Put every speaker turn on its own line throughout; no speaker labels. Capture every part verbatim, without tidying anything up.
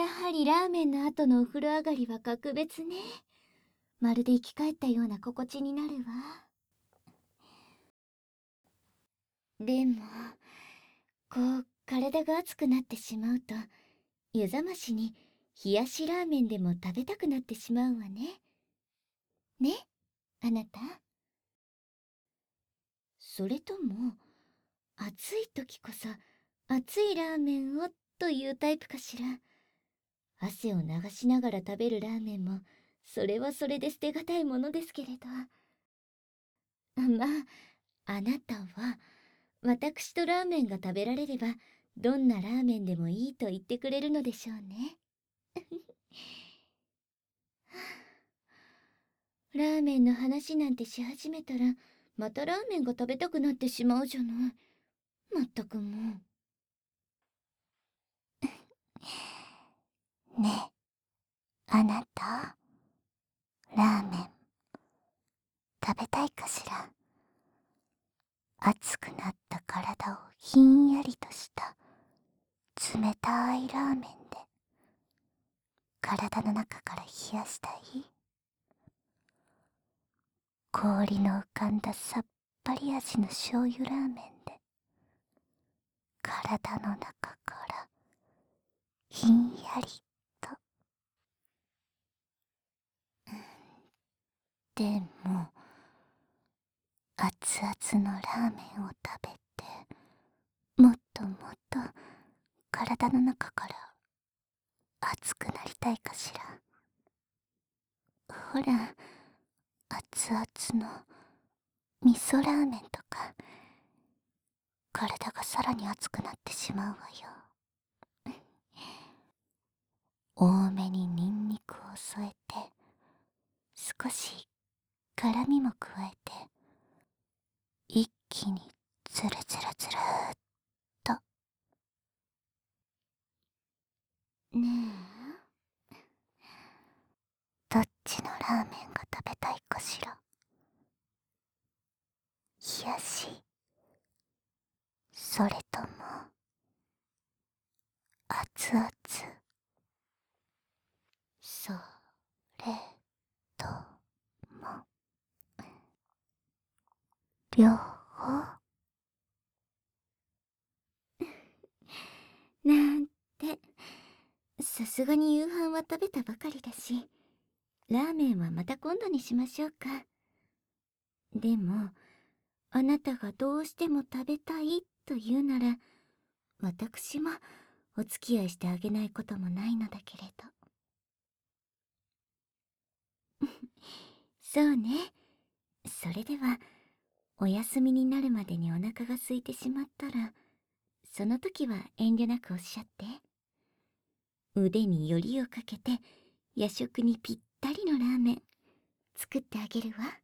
やはりラーメンの後のお風呂上がりは格別ね。まるで生き返ったような心地になるわ。でも、こう体が熱くなってしまうと、湯冷ましに冷やしラーメンでも食べたくなってしまうわね。ね、あなた。それとも、暑い時こそ熱いラーメンをというタイプかしら。汗を流しながら食べるラーメンも、それはそれで捨てがたいものですけれど。まあ、あなたは、私とラーメンが食べられれば、どんなラーメンでもいいと言ってくれるのでしょうね。ラーメンの話なんてし始めたら、またラーメンが食べたくなってしまうじゃない。まったくもう。ねえ、あなた、ラーメン、食べたいかしら。熱くなった体をひんやりとした冷たいラーメンで体の中から冷やしたい。氷の浮かんださっぱり味の醤油ラーメンで体の中からひんやりと。でも熱々のラーメンを食べてもっともっと体の中から熱くなりたいかしら。ほら、熱々の味噌ラーメンとか体がさらに熱くなってしまうわよ。多めにニンニクを添えて少し辛みも加えて一気にツルツルツルーっと。ねえ、どっちのラーメンが食べたいかしら。冷やし、それとも熱々。それとも両方。なんて、さすがに夕飯は食べたばかりだし、ラーメンはまた今度にしましょうか。でも、あなたがどうしても食べたいと言うなら、私もお付き合いしてあげないこともないのだけれど。そうね。それでは、お休みになるまでにお腹が空いてしまったら、その時は遠慮なくおっしゃって。腕によりをかけて、夜食にぴったりのラーメン、作ってあげるわ。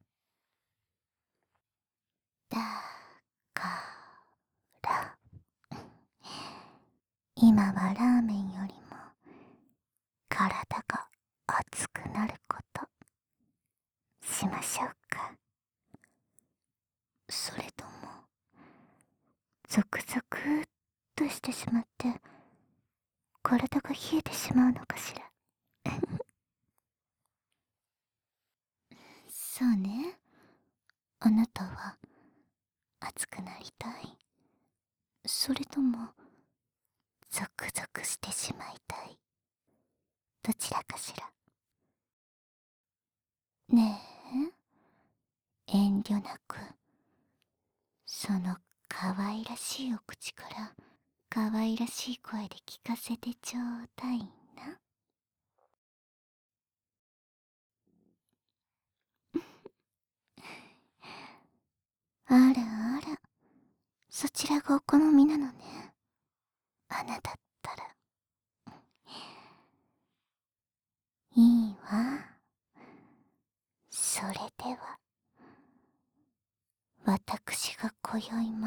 だから、今はラーメンよりも、体が熱くなること、しましょうか。それとも、ゾクゾクっとしてしまって、体が冷えてしまうのかしら。そうね。あなたは、熱くなりたい。それとも、ゾクゾクしてしまいたい。どちらかしら。ねえ、遠慮なく、その可愛らしいお口から可愛らしい声で聞かせてちょうだいな。あらあら、そちらがお好みなのね。あなたったら。いいわ。それでは、私が今宵も